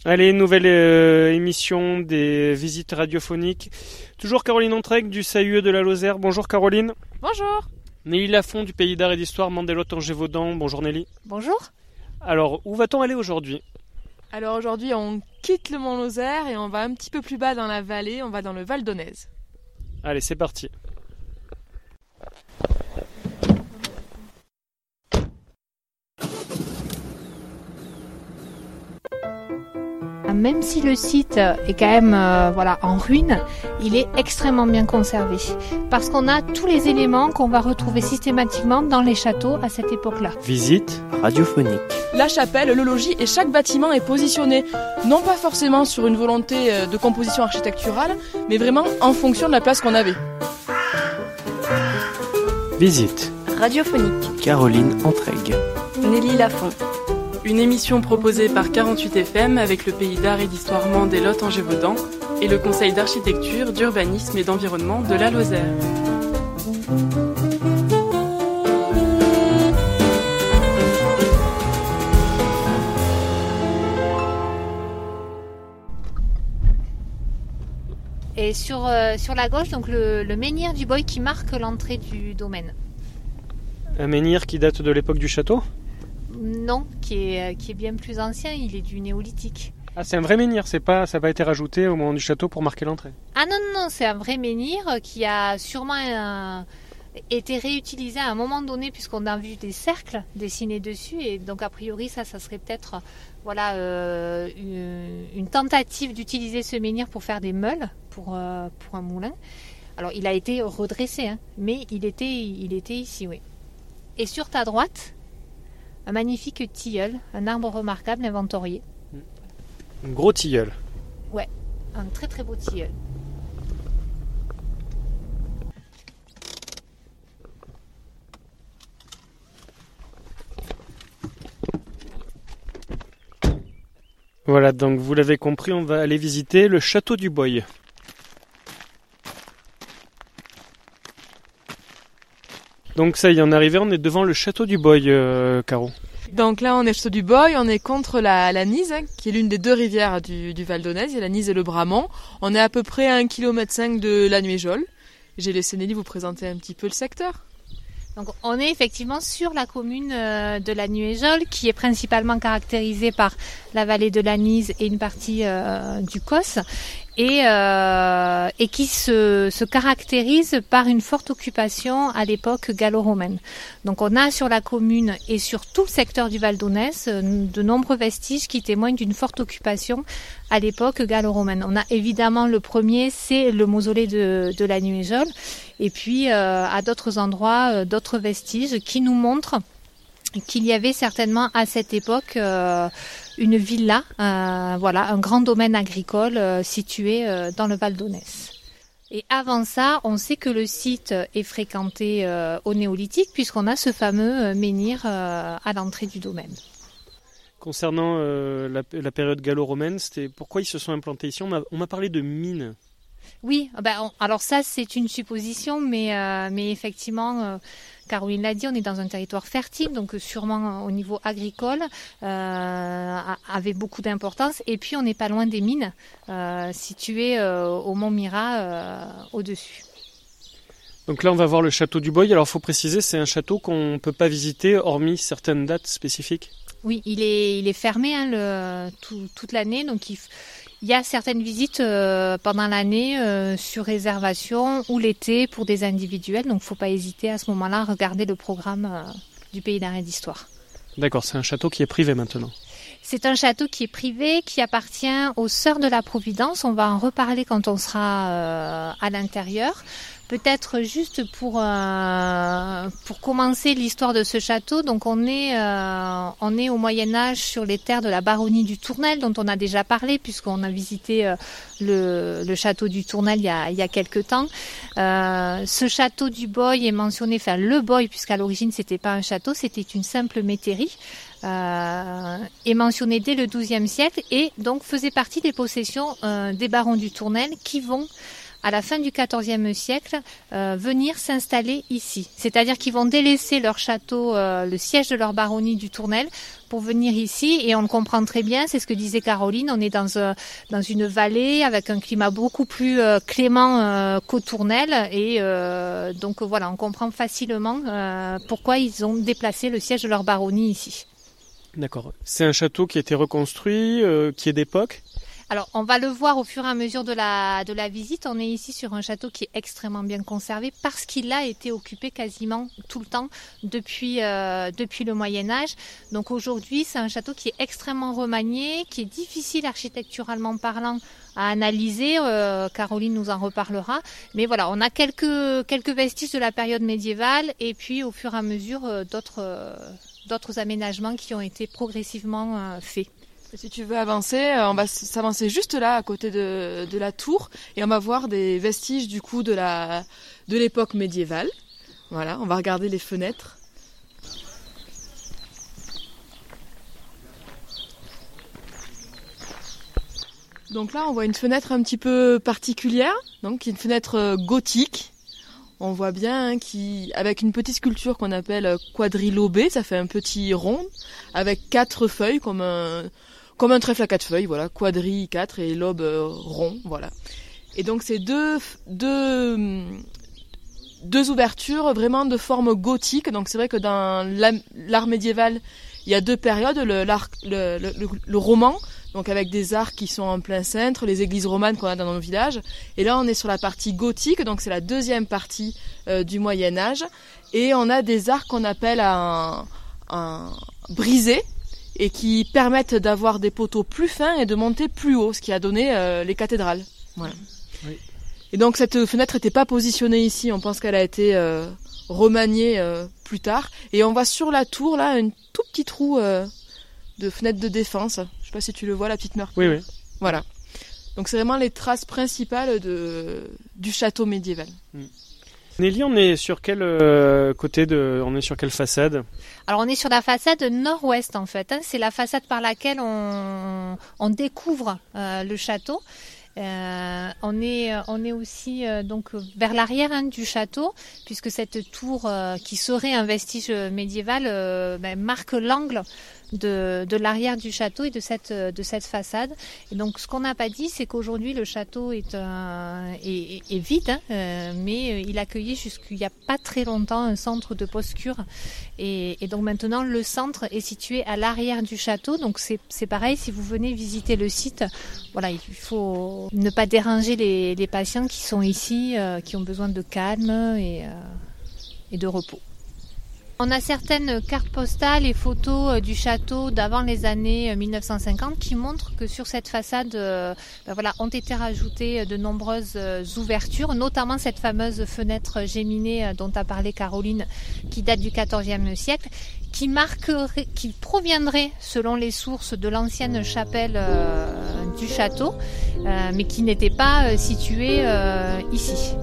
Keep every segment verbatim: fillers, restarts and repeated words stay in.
Allez, nouvelle euh, émission des visites radiophoniques. Toujours Caroline Entregue du S A U E de la Lozère. Bonjour Caroline. Bonjour. Nelly Lafont du Pays d'Art et d'Histoire, Mandelot-Angers-Vaudan. Bonjour Nelly. Bonjour. Alors, où va-t-on aller aujourd'hui ? Alors aujourd'hui, on quitte le Mont-Lozère et on va un petit peu plus bas dans la vallée, on va dans le Val d'Aunaise. Allez, c'est parti. Même si le site est quand même euh, voilà, en ruine, il est extrêmement bien conservé parce qu'on a tous les éléments qu'on va retrouver systématiquement dans les châteaux à cette époque-là. Visite radiophonique. La chapelle, le logis et chaque bâtiment est positionné non pas forcément sur une volonté de composition architecturale, mais vraiment en fonction de la place qu'on avait. Visite radiophonique. Caroline Entregue. Nelly Lafont. Une émission proposée par quarante-huit F M avec le Pays d'Art et d'Histoire Mandelot-Angers-Vaudan et le Conseil d'architecture, d'urbanisme et d'environnement de la Lozère. Et sur, euh, sur la gauche, donc le, le menhir du Boy qui marque l'entrée du domaine. Un menhir qui date de l'époque du château ? Non, qui est, qui est bien plus ancien, il est du néolithique. Ah, c'est un vrai menhir, c'est pas, ça n'a pas été rajouté au moment du château pour marquer l'entrée. Ah non, non, non, c'est un vrai menhir qui a sûrement un, été réutilisé à un moment donné puisqu'on a vu des cercles dessinés dessus et donc a priori ça, ça serait peut-être voilà, euh, une, une tentative d'utiliser ce menhir pour faire des meules pour, euh, pour un moulin. Alors il a été redressé, hein, mais il était, il était ici, oui. Et sur ta droite, un magnifique tilleul, un arbre remarquable inventorié. Un gros tilleul. Ouais, un très très beau tilleul. Voilà, donc vous l'avez compris, on va aller visiter le château du Boy. Donc ça y est, on est arrivé, on est devant le château du Boy, euh, Caro. Donc là, on est au château du Boy, on est contre la, la Nise, hein, qui est l'une des deux rivières du, du Val d'Aunaise. Il y a la Nise et le Bramont. On est à peu près à un kilomètre cinq de la Nuéjole. J'ai laissé Nelly vous présenter un petit peu le secteur. Donc on est effectivement sur la commune euh, de la Nuéjole, qui est principalement caractérisée par la vallée de la Nise et une partie euh, du Causse, et, euh, et qui se, se caractérise par une forte occupation à l'époque gallo-romaine. Donc on a sur la commune et sur tout le secteur du Val d'Aunaise de nombreux vestiges qui témoignent d'une forte occupation à l'époque gallo-romaine. On a évidemment le premier, c'est le mausolée de, de la Nuéjole, et puis euh, à d'autres endroits, euh, d'autres vestiges qui nous montrent qu'il y avait certainement à cette époque euh, une villa, euh, voilà, un grand domaine agricole euh, situé euh, dans le Val d'Aunaise. Et avant ça, on sait que le site est fréquenté euh, au néolithique puisqu'on a ce fameux euh, menhir euh, à l'entrée du domaine. Concernant euh, la, la période gallo-romaine, c'était pourquoi ils se sont implantés ici ? On m'a, on m'a parlé de mines. Oui, ben, on, alors ça c'est une supposition, mais, euh, mais effectivement, euh, Caroline l'a dit, on est dans un territoire fertile, donc sûrement euh, au niveau agricole, euh, avait beaucoup d'importance. Et puis on n'est pas loin des mines, euh, situées euh, au Mont Mira, euh, au-dessus. Donc là on va voir le château du Boy. Alors il faut préciser, c'est un château qu'on ne peut pas visiter hormis certaines dates spécifiques. Oui, il est, il est fermé hein, le, tout, toute l'année, donc il Il y a certaines visites euh, pendant l'année euh, sur réservation ou l'été pour des individuels. Donc, il ne faut pas hésiter à ce moment-là à regarder le programme euh, du Pays d'Art et d'Histoire. D'accord, c'est un château qui est privé maintenant. C'est un château qui est privé, qui appartient aux Sœurs de la Providence. On va en reparler quand on sera euh, à l'intérieur. Peut-être juste pour euh, pour commencer l'histoire de ce château, donc on est euh, on est au Moyen Âge sur les terres de la baronnie du Tournel dont on a déjà parlé puisqu'on a visité euh, le le château du Tournel il y a il y a quelque temps. Euh, ce château du Boy est mentionné, enfin le Boy puisqu'à l'origine c'était pas un château, c'était une simple métairie. Euh, est mentionné dès le douzième siècle et donc faisait partie des possessions euh, des barons du Tournel qui vont à la fin du quatorzième siècle, euh, venir s'installer ici. C'est-à-dire qu'ils vont délaisser leur château, euh, le siège de leur baronnie du Tournel, pour venir ici. Et on le comprend très bien, c'est ce que disait Caroline, on est dans, euh, dans une vallée avec un climat beaucoup plus euh, clément euh, qu'au Tournel. Et euh, donc voilà, on comprend facilement euh, pourquoi ils ont déplacé le siège de leur baronnie ici. D'accord. C'est un château qui a été reconstruit, euh, qui est d'époque ? Alors, on va le voir au fur et à mesure de la, de la visite. On est ici sur un château qui est extrêmement bien conservé parce qu'il a été occupé quasiment tout le temps depuis, euh, depuis le Moyen-Âge. Donc aujourd'hui, c'est un château qui est extrêmement remanié, qui est difficile architecturalement parlant à analyser. Euh, Caroline nous en reparlera. Mais voilà, on a quelques, quelques vestiges de la période médiévale et puis au fur et à mesure euh, d'autres, euh, d'autres aménagements qui ont été progressivement euh, faits. Si tu veux avancer, on va s'avancer juste là, à côté de, de la tour, et on va voir des vestiges du coup de la de l'époque médiévale. Voilà, on va regarder les fenêtres. Donc là, on voit une fenêtre un petit peu particulière, donc une fenêtre gothique. On voit bien hein, qui, avec une petite sculpture qu'on appelle quadrilobée, ça fait un petit rond avec quatre feuilles comme un Comme un trèfle à quatre feuilles, voilà, quadri quatre et lobe euh, rond, voilà. Et donc c'est deux, deux, deux ouvertures vraiment de forme gothique. Donc c'est vrai que dans l'art médiéval, il y a deux périodes, le, l'art, le, le, le, le roman, donc avec des arcs qui sont en plein cintre, les églises romanes qu'on a dans nos villages. Et là on est sur la partie gothique, donc c'est la deuxième partie euh, du Moyen-Âge. Et on a des arcs qu'on appelle un, un brisé, et qui permettent d'avoir des poteaux plus fins et de monter plus haut, ce qui a donné euh, les cathédrales. Voilà. Oui. Et donc cette fenêtre n'était pas positionnée ici, on pense qu'elle a été euh, remaniée euh, plus tard. Et on voit sur la tour, là, un tout petit trou euh, de fenêtre de défense. Je sais pas si tu le vois, la petite meurtrière. Oui, oui. Voilà. Donc c'est vraiment les traces principales de, du château médiéval. Mm. Nelly, on est sur quel euh, côté de, on est sur quelle façade ? Alors on est sur la façade nord-ouest en fait. Hein. C'est la façade par laquelle on, on découvre euh, le château. Euh, on est, on est aussi euh, donc vers l'arrière hein, du château, puisque cette tour euh, qui serait un vestige médiéval euh, ben, marque l'angle de, de l'arrière du château et de cette, de cette façade. Et donc ce qu'on n'a pas dit, c'est qu'aujourd'hui le château est, euh, est, est vide, hein, euh, mais il accueillait jusqu'il n'y a pas très longtemps un centre de post-cure. Et, et donc maintenant le centre est situé à l'arrière du château. Donc c'est, c'est pareil, si vous venez visiter le site, voilà, il faut ne pas déranger les, les patients qui sont ici, euh, qui ont besoin de calme et, euh, et de repos. On a certaines cartes postales et photos du château d'avant les années mille neuf cent cinquante qui montrent que sur cette façade euh, ben voilà, ont été rajoutées de nombreuses ouvertures, notamment cette fameuse fenêtre géminée dont a parlé Caroline, qui date du quatorzième siècle, qui marquerait, qui proviendrait selon les sources de l'ancienne chapelle euh, du château, euh, mais qui n'était pas euh, située euh, ici.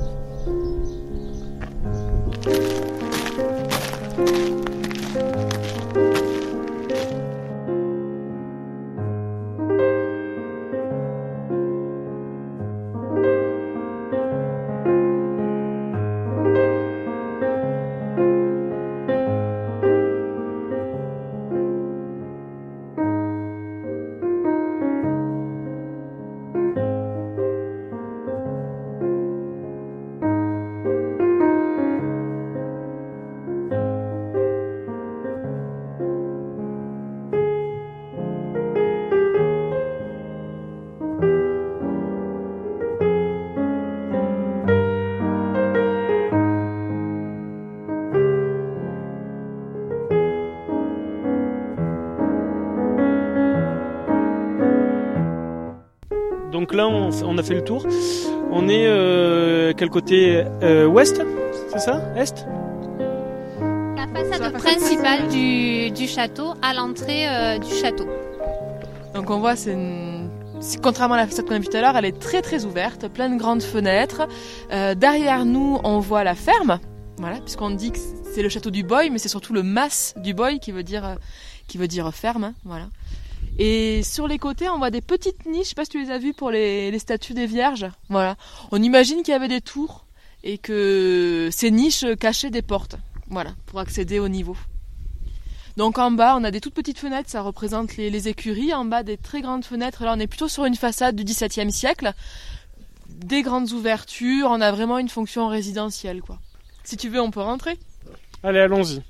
Donc là, on, on a fait le tour. On est euh, quel côté euh, ouest, c'est ça ? Est ? La façade principale du, du château, à l'entrée euh, du château. Donc on voit, c'est, une... c'est contrairement à la façade qu'on a vue tout à l'heure, elle est très très ouverte, plein de grandes fenêtres. Euh, derrière nous, on voit la ferme, voilà, puisqu'on dit que c'est le château du Boy, mais c'est surtout le mas du Boy qui veut dire, qui veut dire ferme, voilà. Et sur les côtés, on voit des petites niches, je sais pas si tu les as vues pour les, les statues des Vierges. Voilà. On imagine qu'il y avait des tours et que ces niches cachaient des portes. Voilà, pour accéder au niveau. Donc en bas, on a des toutes petites fenêtres, ça représente les, les écuries. En bas, des très grandes fenêtres. Là, on est plutôt sur une façade du dix-septième siècle. Des grandes ouvertures, on a vraiment une fonction résidentielle, quoi. Si tu veux, on peut rentrer. Allez, allons-y.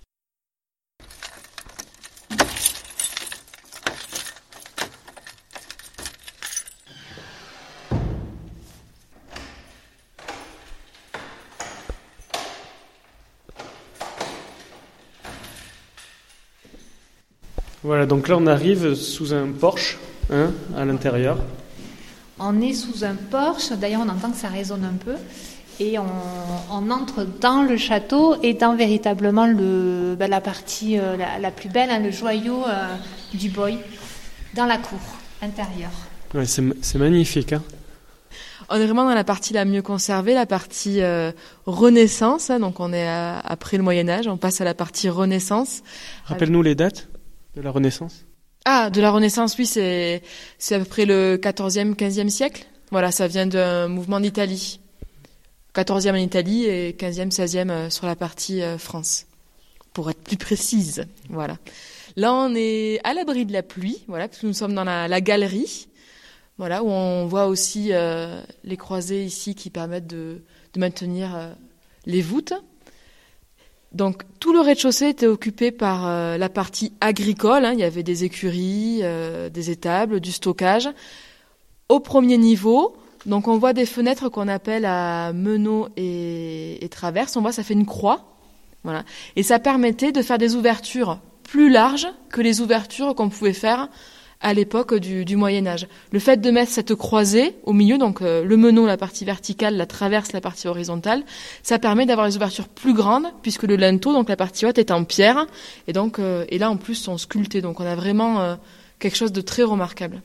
Voilà, donc là on arrive sous un porche, hein, à l'intérieur. On est sous un porche, d'ailleurs on entend que ça résonne un peu, et on, on entre dans le château et dans véritablement le, ben, la partie euh, la, la plus belle, hein, le joyau euh, du Boy, dans la cour intérieure. Ouais, c'est, c'est magnifique, hein. On est vraiment dans la partie la mieux conservée, la partie euh, Renaissance, hein, donc on est à, après le Moyen-Âge, on passe à la partie Renaissance. Rappelle-nous les dates de la Renaissance. Ah, de la Renaissance, oui, c'est, c'est à peu près le quatorzième, quinzième siècle. Voilà, ça vient d'un mouvement d'Italie. quatorzième en Italie et quinzième, seizième sur la partie euh, France, pour être plus précise. Voilà. Là, on est à l'abri de la pluie, voilà, parce que nous sommes dans la, la galerie, voilà, où on voit aussi euh, les croisées ici qui permettent de, de maintenir euh, les voûtes. Donc tout le rez-de-chaussée était occupé par euh, la partie agricole, hein. Il y avait des écuries, euh, des étables, du stockage. Au premier niveau, donc on voit des fenêtres qu'on appelle à meneaux et, et traverses. On voit ça fait une croix, voilà, et ça permettait de faire des ouvertures plus larges que les ouvertures qu'on pouvait faire à l'époque du, du Moyen-Âge. Le fait de mettre cette croisée au milieu, donc euh, le meneau, la partie verticale, la traverse, la partie horizontale, ça permet d'avoir des ouvertures plus grandes, puisque le linteau, donc la partie haute, est en pierre, et donc euh, et là en plus sont sculptés. Donc on a vraiment euh, quelque chose de très remarquable.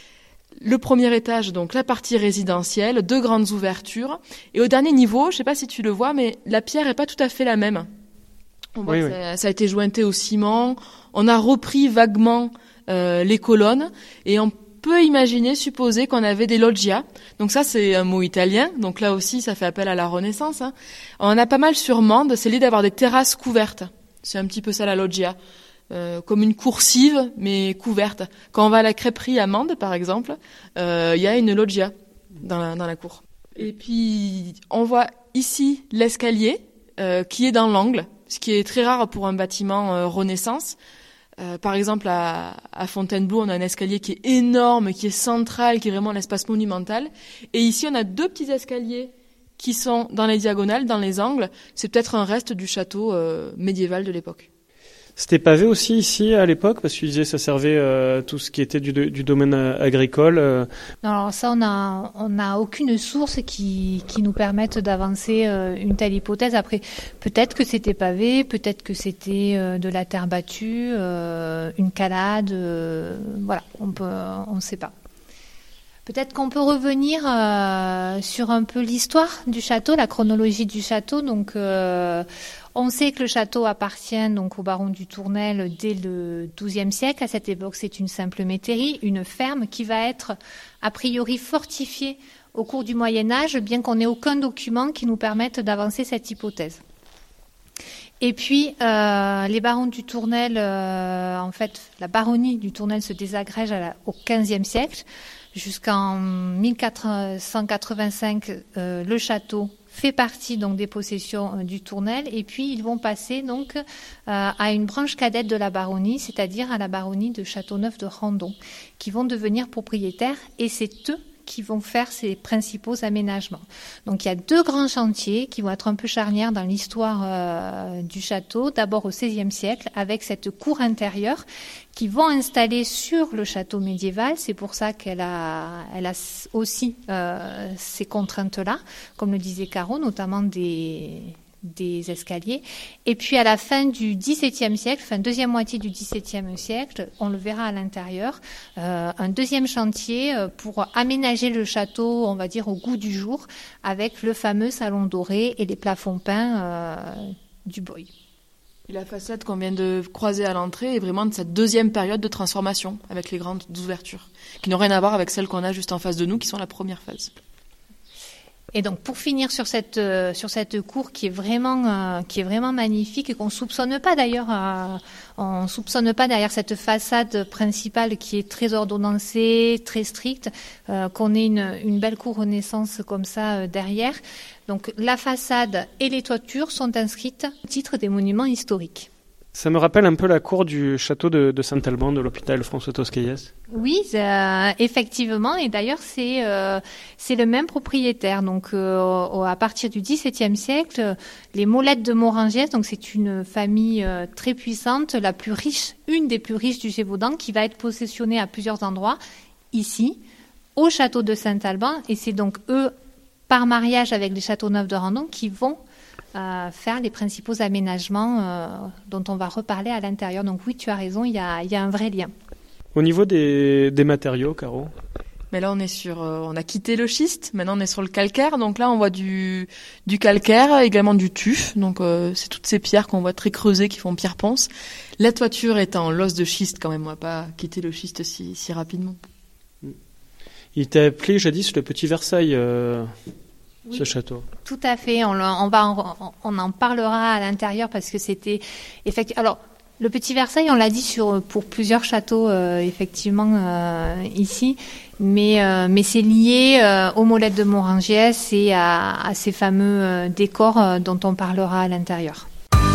Le premier étage, donc la partie résidentielle, deux grandes ouvertures, et au dernier niveau, je sais pas si tu le vois, mais la pierre est pas tout à fait la même. On voit oui, que oui. Ça, ça a été jointé au ciment. On a repris vaguement Euh, les colonnes, et on peut imaginer, supposer qu'on avait des loggias. Donc ça, c'est un mot italien, donc là aussi ça fait appel à la Renaissance, hein. On a pas mal sur Mende, c'est l'idée d'avoir des terrasses couvertes, c'est un petit peu ça la loggia, euh, comme une coursive mais couverte. Quand on va à la crêperie à Mende par exemple, il euh, y a une loggia dans la, dans la cour. Et puis on voit ici l'escalier euh, qui est dans l'angle, ce qui est très rare pour un bâtiment euh, Renaissance. Euh, par exemple, à, à Fontainebleau, on a un escalier qui est énorme, qui est central, qui est vraiment un espace monumental. Et ici, on a deux petits escaliers qui sont dans les diagonales, dans les angles. C'est peut-être un reste du château euh, médiéval de l'époque. C'était pavé aussi ici à l'époque, parce que tu disais ça servait euh, tout ce qui était du, du domaine agricole. Euh. Non, alors ça, on a, on n'a aucune source qui, qui nous permette d'avancer euh, une telle hypothèse. Après, peut-être que c'était pavé, peut-être que c'était euh, de la terre battue, euh, une calade, euh, voilà, on peut, on ne sait pas. Peut-être qu'on peut revenir euh, sur un peu l'histoire du château, la chronologie du château. Donc, euh, on sait que le château appartient donc au baron du Tournelle dès le douzième siècle. À cette époque, c'est une simple métairie, une ferme qui va être a priori fortifiée au cours du Moyen-Âge, bien qu'on n'ait aucun document qui nous permette d'avancer cette hypothèse. Et puis, euh, les barons du Tournelle, euh, en fait, la baronnie du Tournelle se désagrège à la, au quinzième siècle. Jusqu'en mille quatre cent quatre-vingt-cinq, euh, le château fait partie donc des possessions euh, du Tournelle, et puis ils vont passer donc euh, à une branche cadette de la baronnie, c'est-à-dire à la baronnie de Châteauneuf de Randon, qui vont devenir propriétaires, et c'est eux qui vont faire ces principaux aménagements. Donc il y a deux grands chantiers qui vont être un peu charnières dans l'histoire euh, du château, d'abord au seizième siècle, avec cette cour intérieure qui vont installer sur le château médiéval. C'est pour ça qu'elle a, elle a aussi euh, ces contraintes-là, comme le disait Caro, notamment des... des escaliers. Et puis à la fin du dix-septième siècle, fin deuxième moitié du dix-septième siècle, on le verra à l'intérieur, euh, un deuxième chantier pour aménager le château, on va dire, au goût du jour, avec le fameux salon doré et les plafonds peints euh, du Boy. Et la façade qu'on vient de croiser à l'entrée est vraiment de cette deuxième période de transformation, avec les grandes ouvertures, qui n'ont rien à voir avec celles qu'on a juste en face de nous, qui sont la première phase. Et donc pour finir sur cette euh, sur cette cour qui est vraiment euh, qui est vraiment magnifique et qu'on soupçonne pas d'ailleurs, euh, on soupçonne pas derrière cette façade principale qui est très ordonnancée, très stricte, euh, qu'on ait une une belle cour Renaissance comme ça euh, derrière. Donc la façade et les toitures sont inscrites au titre des monuments historiques. Ça me rappelle un peu la cour du château de, de Saint-Alban de l'hôpital François Tosquelles. Oui, euh, effectivement, et d'ailleurs c'est euh, c'est le même propriétaire. Donc euh, à partir du dix-septième siècle, les Molettes de Morangiès, donc c'est une famille euh, très puissante, la plus riche, une des plus riches du Gévaudan, qui va être possessionnée à plusieurs endroits, ici, au château de Saint-Alban, et c'est donc eux, par mariage avec les Châteauneuf de Randon, qui vont Euh, faire les principaux aménagements euh, dont on va reparler à l'intérieur. Donc oui, tu as raison, il y a, il y a un vrai lien. Au niveau des, des matériaux, Caro ? Mais là, on est sur, euh, on a quitté le schiste. Maintenant, on est sur le calcaire. Donc là, on voit du du calcaire, également du tuf. Donc euh, c'est toutes ces pierres qu'on voit très creusées, qui font pierre ponce. La toiture est en l'os de schiste quand même. On va pas quitter le schiste si si rapidement. Il t'a appelé jadis le Petit Versailles. Euh... Oui, ce château. Tout à fait. On, on va, en, on en parlera à l'intérieur parce que c'était effectivement. Alors, le Petit Versailles, on l'a dit sur pour plusieurs châteaux euh, effectivement euh, ici, mais euh, mais c'est lié euh, aux Molettes de Morangiès et à, à ces fameux euh, décors euh, dont on parlera à l'intérieur.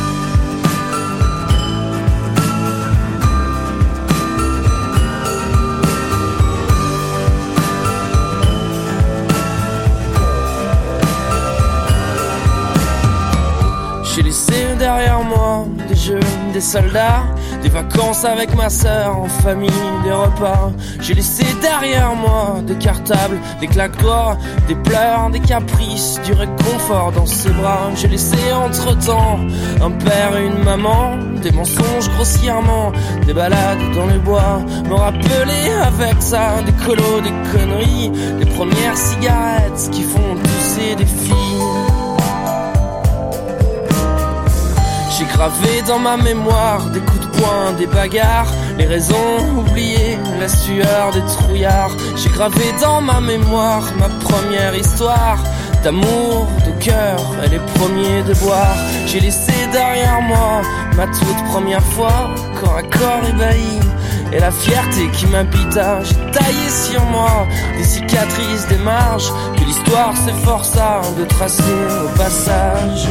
J'ai laissé derrière moi des jeux, des soldats, des vacances avec ma sœur, en famille, des repas. J'ai laissé derrière moi des cartables, des claques-doigts, des pleurs, des caprices, du réconfort dans ses bras. J'ai laissé entre-temps un père et une maman, des mensonges grossièrement, des balades dans les bois. Me rappeler avec ça des colos, des conneries, des premières cigarettes qui font tousser des filles. J'ai gravé dans ma mémoire des coups de poing, des bagarres, les raisons oubliées, la sueur des trouillards. J'ai gravé dans ma mémoire ma première histoire d'amour, de cœur et les premiers de boire. J'ai laissé derrière moi ma toute première fois, corps à corps ébahi, et la fierté qui m'habita. J'ai taillé sur moi des cicatrices, des marges que l'histoire s'efforça de tracer au passage.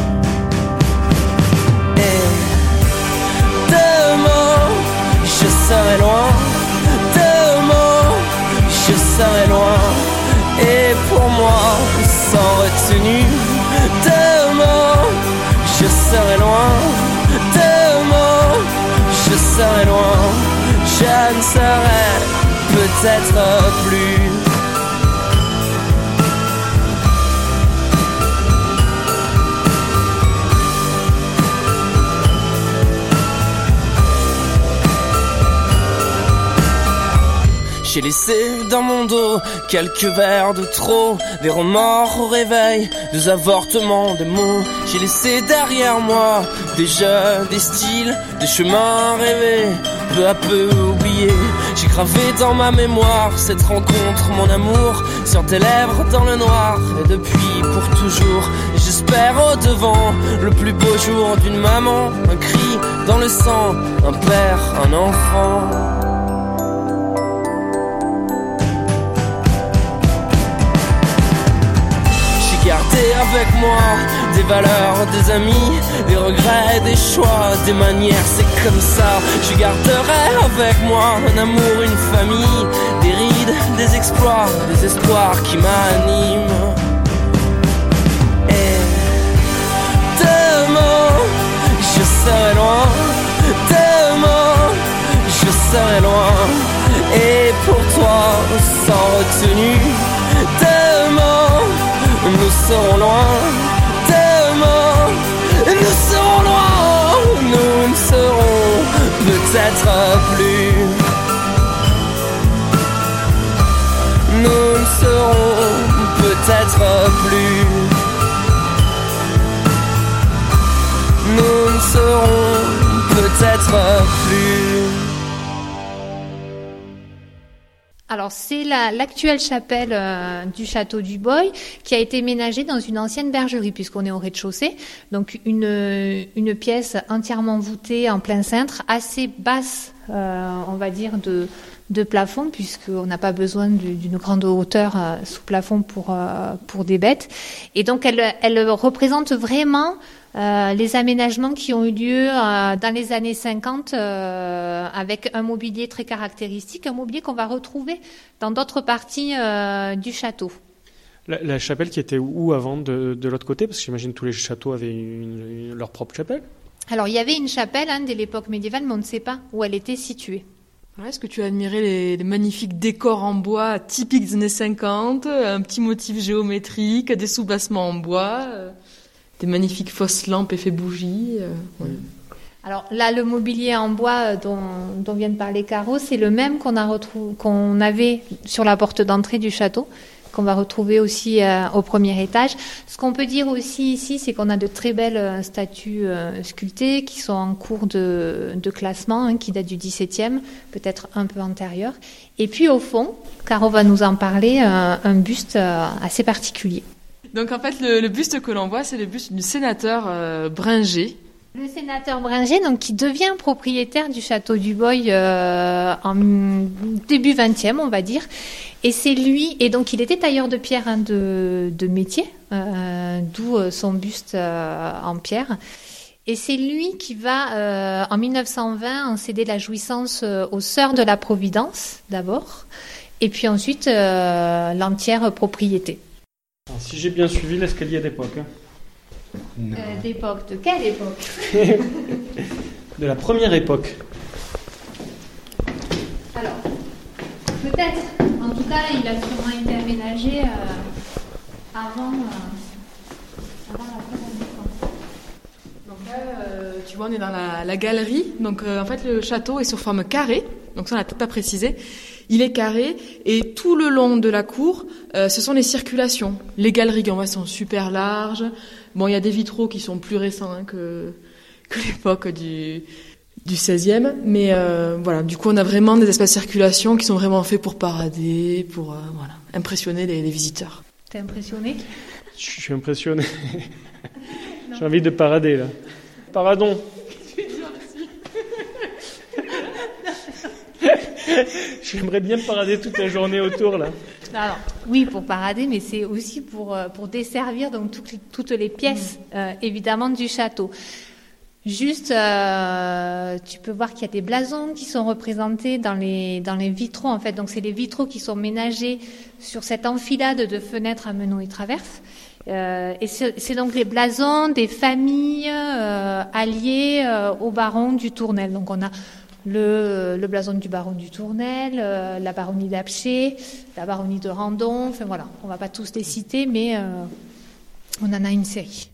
Demain, je serai loin. Demain, je serai loin. Et pour moi, sans retenue. Demain, je serai loin. Demain, je serai loin. Je ne serai peut-être plus. J'ai laissé dans mon dos quelques verres de trop, des remords au réveil, des avortements de mots. J'ai laissé derrière moi des jeux, des styles, des chemins rêvés, peu à peu oubliés. J'ai gravé dans ma mémoire cette rencontre, mon amour, sur tes lèvres dans le noir, et depuis pour toujours. Et j'espère au devant le plus beau jour d'une maman, un cri dans le sang, un père, un enfant. Gardé avec moi des valeurs, des amis, des regrets, des choix, des manières, c'est comme ça. Je garderai avec moi un amour, une famille, des rides, des exploits, des espoirs qui m'animent. Et demain, je serai loin. Demain, je serai loin. Et pour toi, sans retenue. Demain, nous serons loin. Demain, nous serons loin. Nous ne serons peut-être plus. Nous ne serons peut-être plus. Nous ne serons Alors c'est la, l'actuelle chapelle euh, du château du Boy qui a été ménagée dans une ancienne bergerie puisqu'on est au rez-de-chaussée. Donc une, une pièce entièrement voûtée en plein cintre, assez basse, euh, on va dire, de, de plafond puisqu'on n'a pas besoin du, d'une grande hauteur euh, sous plafond pour, euh, pour des bêtes. Et donc elle, elle représente vraiment Euh, les aménagements qui ont eu lieu euh, dans les années cinquante euh, avec un mobilier très caractéristique, un mobilier qu'on va retrouver dans d'autres parties euh, du château. La, la chapelle qui était où avant de, de l'autre côté? Parce que j'imagine tous les châteaux avaient une, une, leur propre chapelle. Alors il y avait une chapelle hein, dès l'époque médiévale, mais on ne sait pas où elle était située. Ouais, est-ce que tu as admiré les, les magnifiques décors en bois typiques des années cinquante, un petit motif géométrique, des soubassements en bois euh... des magnifiques fausses lampes effet bougie. Euh, ouais. Alors là, le mobilier en bois dont, dont vient de parler Caro, c'est le même qu'on a retrouvé, qu'on avait sur la porte d'entrée du château, qu'on va retrouver aussi euh, au premier étage. Ce qu'on peut dire aussi ici, c'est qu'on a de très belles euh, statues euh, sculptées qui sont en cours de, de classement, hein, qui datent du dix-septième, peut-être un peu antérieur. Et puis au fond, Caro va nous en parler, euh, un buste euh, assez particulier. Donc en fait, le, le buste que l'on voit, c'est le buste du sénateur euh, Bringer. Le sénateur Bringer, donc qui devient propriétaire du château du Boy euh, en début vingtième, on va dire. Et c'est lui, et donc il était tailleur de pierre hein, de, de métier, euh, d'où son buste euh, en pierre. Et c'est lui qui va, euh, en mille neuf cent vingt, en céder la jouissance euh, aux Sœurs de la Providence, d'abord, et puis ensuite euh, l'entière propriété. Si j'ai bien suivi, l'escalier d'époque. Hein. Euh, d'époque, de quelle époque? De la première époque. Alors, peut-être. En tout cas, il a sûrement été aménagé euh, avant, euh, avant la première époque. Donc là, euh, tu vois, on est dans la, la galerie. Donc euh, en fait, le château est sur forme carrée. Donc ça, on l'a peut-être pas précisé. Il est carré et tout le long de la cour, euh, ce sont les circulations. Les galeries en bas sont super larges. Bon, il y a des vitraux qui sont plus récents hein, que, que l'époque du, du seizième. Mais euh, voilà, du coup, on a vraiment des espaces de circulation qui sont vraiment faits pour parader, pour euh, voilà, impressionner les, les visiteurs. T'es impressionné? Je suis impressionné. J'ai envie de parader là. Paradons. J'aimerais bien parader toute la journée autour là. Alors, oui, pour parader, mais c'est aussi pour, pour desservir donc, toutes, toutes les pièces, mmh. euh, évidemment, du château. Juste, euh, tu peux voir qu'il y a des blasons qui sont représentés dans les, dans les vitraux, en fait. Donc, c'est les vitraux qui sont ménagés sur cette enfilade de fenêtres à meneaux et traverses. Euh, et c'est, c'est donc les blasons des familles euh, alliées euh, au baron du Tournelle. Donc, on a Le, le blason du baron du Tournelle, euh, la baronnie d'Apcher, la baronnie de Randon, enfin voilà, on ne va pas tous les citer, mais euh, on en a une série.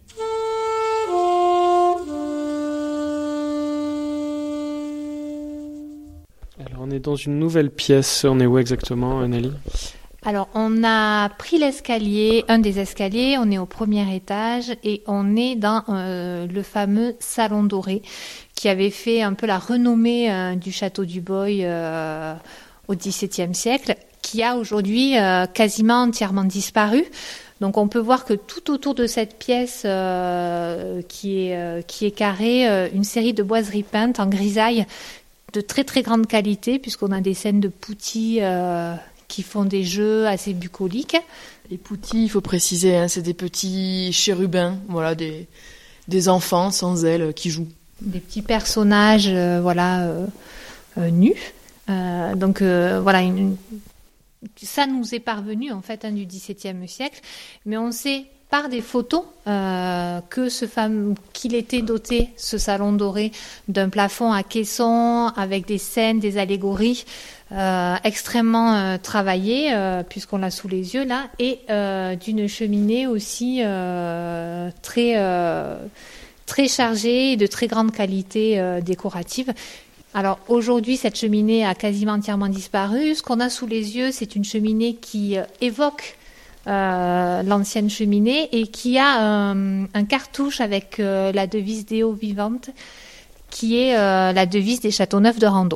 Alors on est dans une nouvelle pièce, on est où exactement, Nelly? Alors on a pris l'escalier, un des escaliers, on est au premier étage et on est dans euh, le fameux salon doré qui avait fait un peu la renommée euh, du château du Boy euh, au dix-septième siècle, qui a aujourd'hui euh, quasiment entièrement disparu. Donc on peut voir que tout autour de cette pièce euh, qui est, euh, qui est carrée, euh, une série de boiseries peintes en grisaille de très très grande qualité, puisqu'on a des scènes de poutis euh, qui font des jeux assez bucoliques. Les poutis, il faut préciser, hein, c'est des petits chérubins, voilà, des, des enfants sans ailes qui jouent. Des petits personnages, euh, voilà, euh, euh, nus. Euh, donc euh, voilà, une, ça nous est parvenu en fait hein, du dix-septième siècle, mais on sait par des photos euh, que ce fameux, qu'il était doté, ce salon doré, d'un plafond à caisson avec des scènes, des allégories euh, extrêmement euh, travaillées, euh, puisqu'on l'a sous les yeux là, et euh, d'une cheminée aussi euh, très euh, très chargée et de très grande qualité euh, décorative. Alors aujourd'hui, cette cheminée a quasiment entièrement disparu. Ce qu'on a sous les yeux, c'est une cheminée qui euh, évoque euh, l'ancienne cheminée et qui a un, un cartouche avec euh, la devise Deo Vivante, qui est euh, la devise des Châteauneuf de Randon.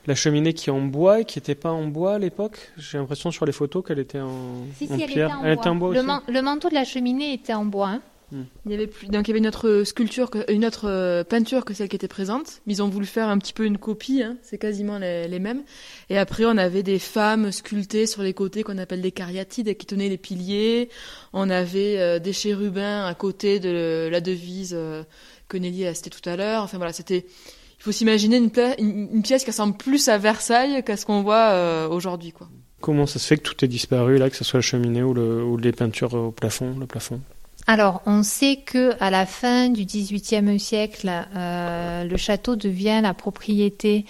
la cheminée qui est en bois et qui n'était pas en bois à l'époque. J'ai l'impression sur les photos qu'elle était en, si, en si, pierre. Elle était en, elle bois. Était en bois le, aussi. man- le manteau de la cheminée était en bois. Hein. Hmm. Il y avait plus, donc il y avait une autre sculpture, que, une autre euh, peinture que celle qui était présente. Mais ils ont voulu faire un petit peu une copie, hein, c'est quasiment les, les mêmes. Et après, on avait des femmes sculptées sur les côtés qu'on appelle des cariatides qui tenaient les piliers. On avait euh, des chérubins à côté de la devise euh, que Nelly a citée tout à l'heure. Enfin voilà, c'était. Il faut s'imaginer une, pla- une, une pièce qui ressemble plus à Versailles qu'à ce qu'on voit euh, aujourd'hui, quoi. Comment ça se fait que tout est disparu là, que ce soit la cheminée ou, le, ou les peintures au plafond, le plafond? Alors, on sait que à la fin du dix-huitième siècle, euh, le château devient la propriété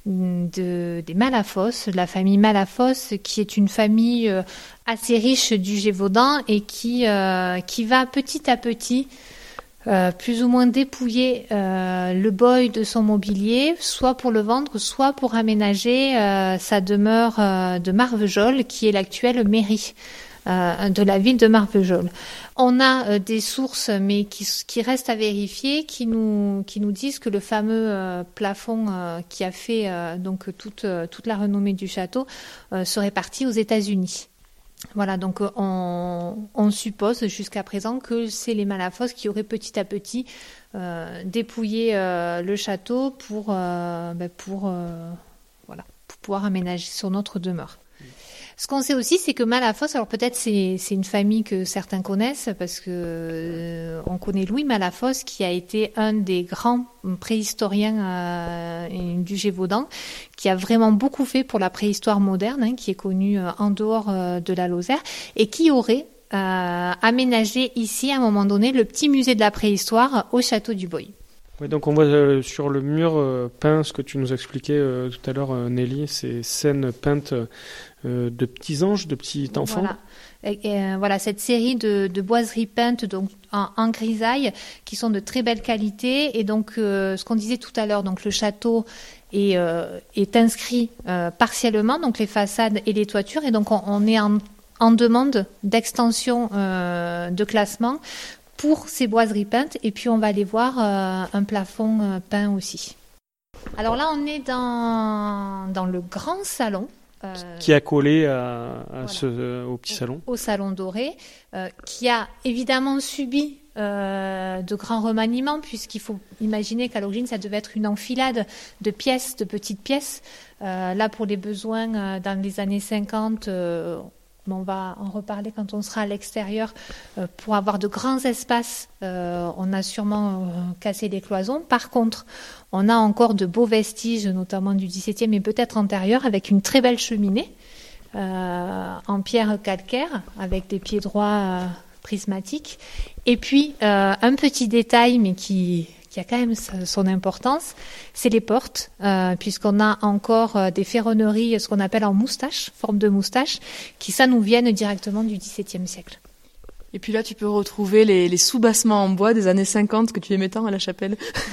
de, des Malafosse, de la famille Malafosse, qui est une famille euh, assez riche du Gévaudan et qui, euh, qui va petit à petit euh, plus ou moins dépouiller euh, le boy de son mobilier, soit pour le vendre, soit pour aménager euh, sa demeure euh, de Marvejols, qui est l'actuelle mairie euh, de la ville de Marvejols. On a euh, des sources, mais qui, qui restent à vérifier, qui nous, qui nous disent que le fameux euh, plafond euh, qui a fait euh, donc toute, euh, toute la renommée du château euh, serait parti aux États-Unis. Voilà, donc euh, on, on suppose jusqu'à présent que c'est les Malafosse qui auraient petit à petit euh, dépouillé euh, le château pour, euh, ben pour, euh, voilà, pour pouvoir aménager sur notre demeure. Ce qu'on sait aussi, c'est que Malafosse, alors peut-être c'est, c'est une famille que certains connaissent, parce que euh, on connaît Louis Malafosse, qui a été un des grands préhistoriens euh, du Gévaudan, qui a vraiment beaucoup fait pour la préhistoire moderne, hein, qui est connue euh, en dehors euh, de la Lozère, et qui aurait euh, aménagé ici, à un moment donné, le petit musée de la préhistoire au château du Boy. Oui, donc on voit euh, sur le mur euh, peint ce que tu nous expliquais euh, tout à l'heure, euh, Nelly, ces scènes peintes euh, de petits anges, de petits enfants. Voilà, et, et, euh, voilà cette série de, de boiseries peintes donc en, en grisaille qui sont de très belle qualité. Et donc euh, ce qu'on disait tout à l'heure, donc le château est, euh, est inscrit euh, partiellement, donc les façades et les toitures, et donc on, on est en, en demande d'extension euh, de classement pour ces boiseries peintes, et puis on va aller voir euh, un plafond euh, peint aussi. Alors là, on est dans, dans le grand salon. Euh, qui a collé à, à voilà. ce, euh, au petit salon. Au, au salon doré, euh, qui a évidemment subi euh, de grands remaniements, puisqu'il faut imaginer qu'à l'origine, ça devait être une enfilade de pièces, de petites pièces. Euh, là, pour les besoins, euh, dans les années cinquante, euh, on va en reparler quand on sera à l'extérieur. Euh, pour avoir de grands espaces, euh, on a sûrement euh, cassé les cloisons. Par contre, on a encore de beaux vestiges, notamment du dix-septième et peut-être antérieur, avec une très belle cheminée euh, en pierre calcaire, avec des pieds droits euh, prismatiques. Et puis, euh, un petit détail, mais qui... qui a quand même son importance, c'est les portes, euh, puisqu'on a encore euh, des ferronneries, ce qu'on appelle en moustache, forme de moustache, qui ça nous viennent directement du dix-septième siècle. Et puis là, tu peux retrouver les, les sous-bassements en bois des années cinquante que tu aimais tant à la chapelle.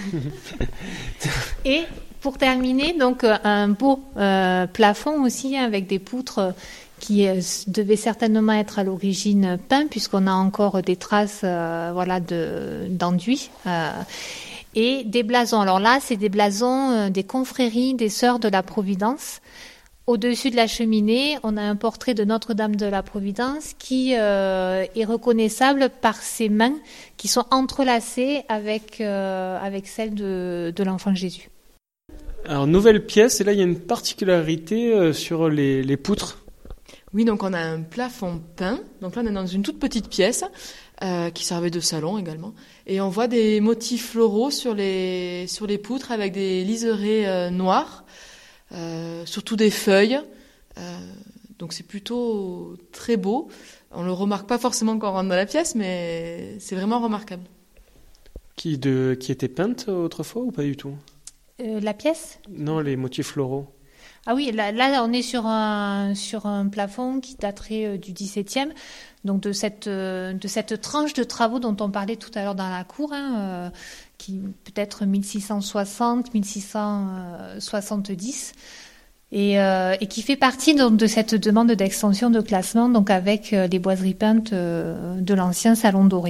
Et pour terminer, donc un beau euh, plafond aussi, avec des poutres qui euh, devaient certainement être à l'origine peints, puisqu'on a encore des traces euh, voilà, de, d'enduit. Euh, et des blasons. Alors là, c'est des blasons euh, des confréries des Sœurs de la Providence. Au-dessus de la cheminée, on a un portrait de Notre-Dame de la Providence qui euh, est reconnaissable par ses mains qui sont entrelacées avec, euh, avec celles de, de l'enfant Jésus. Alors, nouvelle pièce, et là, il y a une particularité euh, sur les, les poutres. Oui, donc on a un plafond peint. Donc là, on est dans une toute petite pièce euh, qui servait de salon également. Et on voit des motifs floraux sur les, sur les poutres avec des liserés euh, noirs. Euh, surtout des feuilles, euh, donc c'est plutôt très beau. On le remarque pas forcément quand on rentre dans la pièce, mais c'est vraiment remarquable. Qui, de, qui était peinte autrefois ou pas du tout? Euh, la pièce? Non, les motifs floraux. Ah oui, là, là on est sur un, sur un plafond qui daterait euh, du dix-septième, donc de cette, euh, de cette tranche de travaux dont on parlait tout à l'heure dans la cour, hein, euh, qui peut-être mille six cent soixante, mille six cent soixante-dix, et, euh, et qui fait partie donc, de cette demande d'extension de classement, donc avec euh, les boiseries peintes euh, de l'ancien salon doré.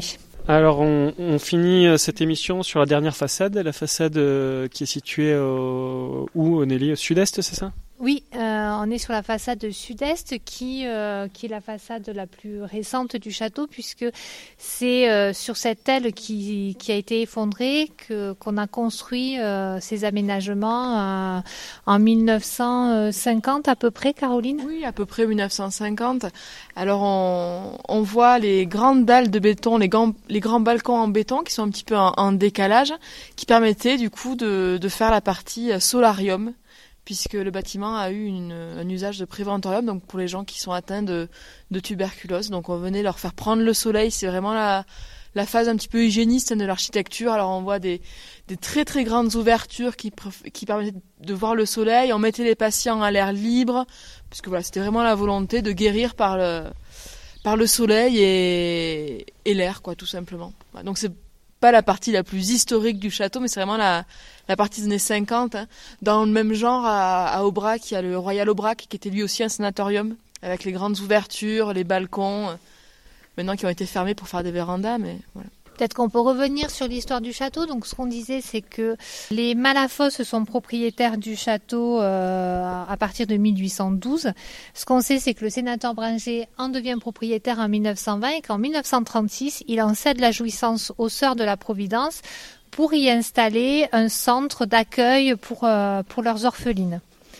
Alors on, on finit cette émission sur la dernière façade, la façade euh, qui est située au, où, Nelly, au sud-est, c'est ça ? Oui, euh, on est sur la façade sud-est qui, euh, qui est la façade la plus récente du château, puisque c'est euh, sur cette aile qui, qui a été effondrée que, qu'on a construit euh, ces aménagements euh, en mille neuf cent cinquante à peu près, Caroline ? Oui, à peu près mille neuf cent cinquante. Alors on, on voit les grandes dalles de béton, les grands, les grands balcons en béton qui sont un petit peu en, en décalage, qui permettaient du coup de, de faire la partie solarium, puisque le bâtiment a eu une, un usage de préventorium, donc pour les gens qui sont atteints de, de tuberculose. Donc on venait leur faire prendre le soleil, c'est vraiment la, la phase un petit peu hygiéniste de l'architecture. Alors on voit des, des très très grandes ouvertures qui, qui permettaient de voir le soleil, on mettait les patients à l'air libre, puisque voilà, c'était vraiment la volonté de guérir par le, par le soleil et, et l'air, quoi, tout simplement. Donc c'est pas la partie la plus historique du château, mais c'est vraiment la, la partie des années cinquante. Hein. Dans le même genre, à, à Aubrac, il y a le Royal Aubrac, qui était lui aussi un sanatorium, avec les grandes ouvertures, les balcons, euh, maintenant qui ont été fermés pour faire des vérandas, mais voilà. Peut-être qu'on peut revenir sur l'histoire du château. Donc, ce qu'on disait, c'est que les Malafosse sont propriétaires du château euh, à partir de mille huit cent douze. Ce qu'on sait, c'est que le sénateur Bringer en devient propriétaire en mille neuf cent vingt et qu'en mille neuf cent trente-six, il en cède la jouissance aux Sœurs de la Providence pour y installer un centre d'accueil pour, euh, pour leurs orphelines.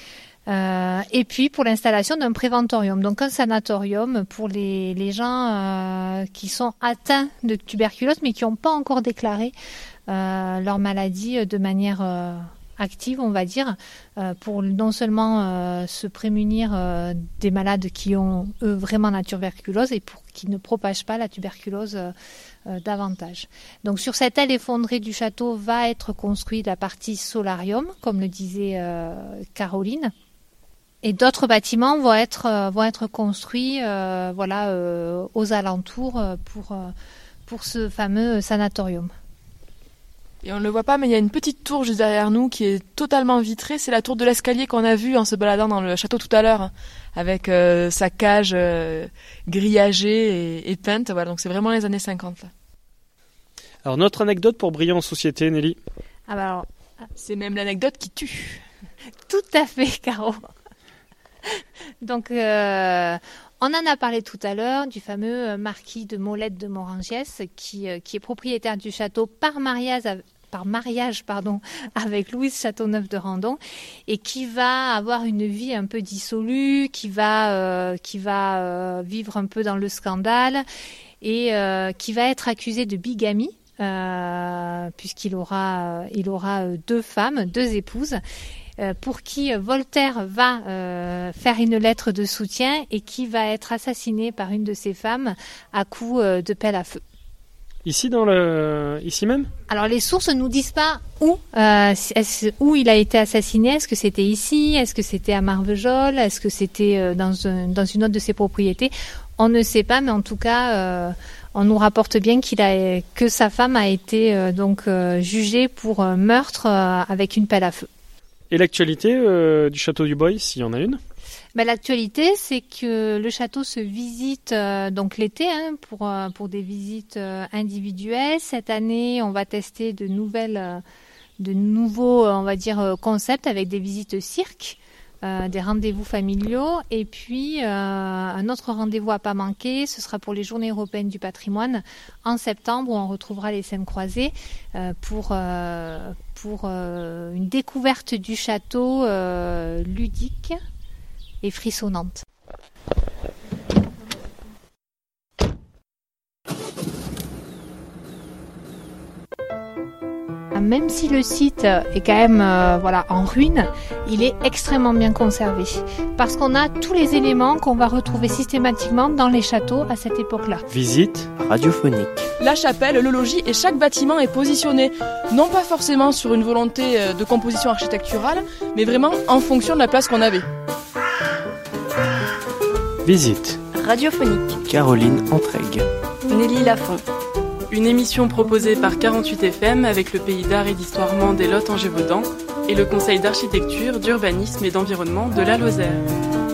Euh, et puis pour l'installation d'un préventorium, donc un sanatorium pour les, les gens euh, qui sont atteints de tuberculose mais qui n'ont pas encore déclaré euh, leur maladie de manière euh, active, on va dire, euh, pour non seulement euh, se prémunir euh, des malades qui ont eux vraiment la tuberculose et pour qu'ils ne propagent pas la tuberculose euh, euh, davantage. Donc sur cette aile effondrée du château va être construite la partie solarium, comme le disait euh, Caroline. Et d'autres bâtiments vont être euh, vont être construits euh, voilà euh, aux alentours euh, pour euh, pour ce fameux sanatorium. Et on ne le voit pas, mais il y a une petite tour juste derrière nous qui est totalement vitrée. C'est la tour de l'escalier qu'on a vue en se baladant dans le château tout à l'heure, avec euh, sa cage euh, grillagée et, et peinte. Voilà, donc c'est vraiment les années cinquante. Là. Alors notre anecdote pour briller en société, Nelly. Ah bah alors, c'est même l'anecdote qui tue. Tout à fait, Caro. Donc, euh, on en a parlé tout à l'heure du fameux marquis de Molette de Morangiès qui, euh, qui est propriétaire du château par mariage, par mariage pardon, avec Louise Châteauneuf de Randon et qui va avoir une vie un peu dissolue, qui va, euh, qui va euh, vivre un peu dans le scandale et euh, qui va être accusé de bigamie euh, puisqu'il aura, il aura deux femmes, deux épouses. Pour qui Voltaire va euh, faire une lettre de soutien et qui va être assassiné par une de ses femmes à coups euh, de pelle à feu. Ici, dans le... Ici même ? Alors les sources ne nous disent pas où, euh, est-ce, où il a été assassiné. Est-ce que c'était ici ? Est-ce que c'était à Marvejols ? Est-ce que c'était euh, dans, un, dans une autre de ses propriétés ? On ne sait pas, mais en tout cas, euh, on nous rapporte bien qu'il a, que sa femme a été euh, donc euh, jugée pour euh, meurtre euh, avec une pelle à feu. Et l'actualité euh, du château du Boy, s'il y en a une ? Ben, l'actualité, c'est que le château se visite euh, donc l'été hein, pour, euh, pour des visites euh, individuelles. Cette année, on va tester de, nouvelles, euh, de nouveaux on va dire, euh, concepts avec des visites cirque, euh, des rendez-vous familiaux. Et puis, euh, un autre rendez-vous à pas manquer, ce sera pour les Journées européennes du patrimoine en septembre où on retrouvera les scènes croisées euh, pour... Euh, pour euh, une découverte du château euh, ludique et frissonnante. Même si le site est quand même euh, voilà, en ruine, il est extrêmement bien conservé parce qu'on a tous les éléments qu'on va retrouver systématiquement dans les châteaux à cette époque-là. Visite radiophonique. La chapelle, le logis et chaque bâtiment est positionné non pas forcément sur une volonté de composition architecturale, mais vraiment en fonction de la place qu'on avait. Visite radiophonique. Caroline Entraigues. Nelly Lafont. Une émission proposée par quarante-huit F M avec le pays d'art et d'histoire mans des Lot en Gévaudan et le conseil d'architecture, d'urbanisme et d'environnement de la Lozère.